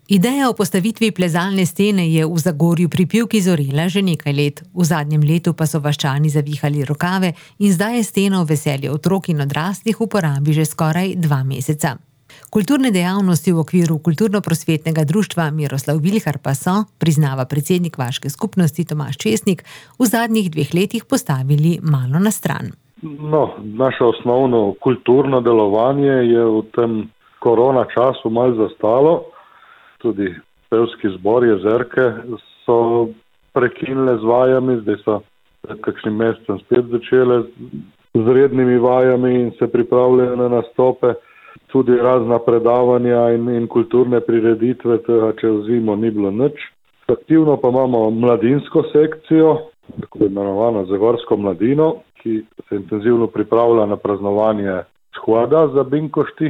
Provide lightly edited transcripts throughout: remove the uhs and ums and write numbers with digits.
Ideja o postavitvi plezalne stene je v Zagorju pri Pivki zorela že nekaj let. V zadnjem letu pa so vaščani zavihali rokave in zdaj je steno v veselje otrok in odraslih v uporabi že skoraj 2 meseca. Kulturne dejavnosti v okviru kulturno-prosvetnega društva Miroslav Vilhar pa so, priznava predsednik vaške skupnosti Tomaž Česnik, v zadnjih 2 letih postavili malo na stran. Naše osnovno kulturno delovanje je v tem korona času malo zastalo. Tudi pevski zbor Jezerke so prekinile z vajami, zdaj so pred kakšnim mesecem spet začele z rednimi vajami in se pripravljajo na nastope. Tudi razna predavanja in kulturne prireditve, tega čez zimo ni bilo nič. Aktivno pa imamo mladinsko sekcijo, tako imenovano Zagorsko mladino, ki se intenzivno pripravlja na praznovanje shoda za Binkošti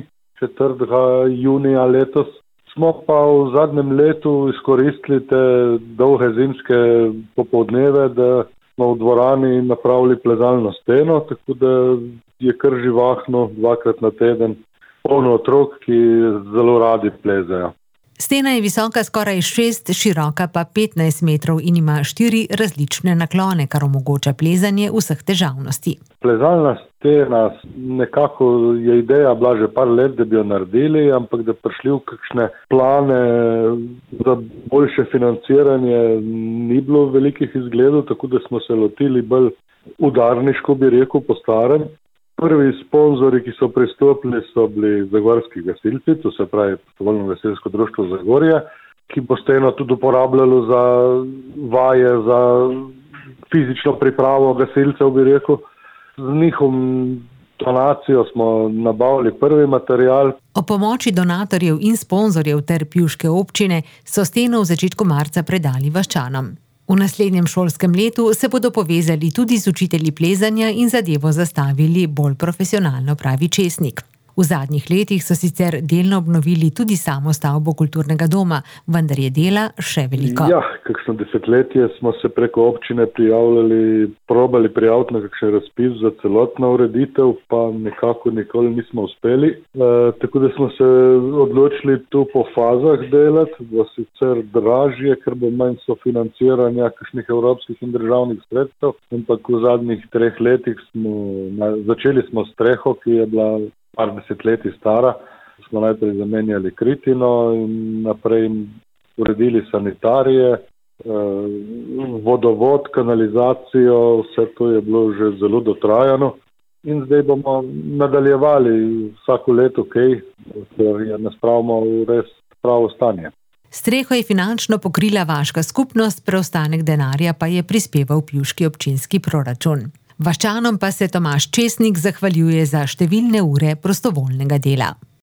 4. junija letos. Smo pa v zadnjem letu izkoristili te dolge zimske popoldneve, da smo v dvorani napravili plezalno steno, tako da je kar živahno 2-krat na teden. Polno otrok, ki zelo radi plezajo. Stena je visoka skoraj 6, široka pa 15 metrov in ima 4 različne naklone, kar omogoča plezanje vseh težavnosti. Plezalna stena, nekako je ideja bila že par let, da bi jo naredili, ampak da prišli v kakšne plane za boljše financiranje ni bilo velikih izgledov, tako da smo se lotili bolj udarniško, bi rekel, po starem. Prvi sponzori, ki so pristopili, so bili zagorski gasilci, to se pravi Prostovoljno gasilsko društvo Zagorje, ki bo steno tudi uporabljalo za vaje, za fizično pripravo gasilcev, bi rekel. Z njihovom donacijo smo nabavili prvi material. O pomoči donatorjev in sponzorjev ter pivške občine so steno v začetku marca predali vaščanom. V naslednjem šolskem letu se bodo povezali tudi z učitelji plezanja in zadevo zastavili bolj profesionalno, pravi Česnik. V zadnjih letih so sicer delno obnovili tudi samo stavbo kulturnega doma, vendar je dela še veliko. Kakšno desetletje smo se preko občine probali prijaviti na kakšen razpis za celotno ureditev, pa nekako nikoli nismo uspeli. Tako da smo se odločili tu po fazah delati, bo sicer dražje, ker bo manj sofinanciranja kakšnih evropskih in državnih sredstev, ampak v zadnjih 3 letih začeli smo streho, ki je bila par desetletij stara. Smo najprej zamenjali kritino in naprej uredili sanitarije, vodovod, kanalizacijo, vse to je bilo že zelo dotrajano. In zdaj bomo nadaljevali vsako leto ker je naspravimo v res pravo stanje. Streho je finančno pokrila vaška skupnost, preostanek denarja pa je prispeval pivški občinski proračun. Vaščanom pa se Tomaž Česnik zahvaljuje za številne ure prostovoljnega dela.